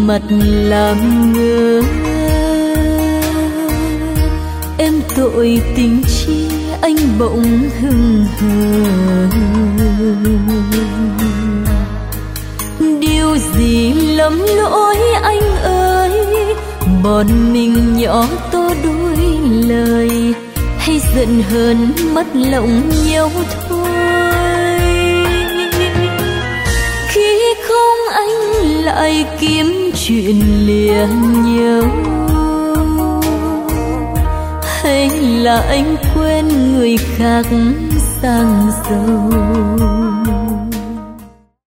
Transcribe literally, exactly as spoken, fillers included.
mặt làm ngơ. Em tội tình chi anh bỗng hững hờ. Điều gì lầm lỗi anh ơi, bọn mình nhỏ to đôi lời, hay giận hờn mất lòng nhau thôi. Khi không anh lại kiếm chuyện lìa nhau, hay là anh quên người khác sang giàu.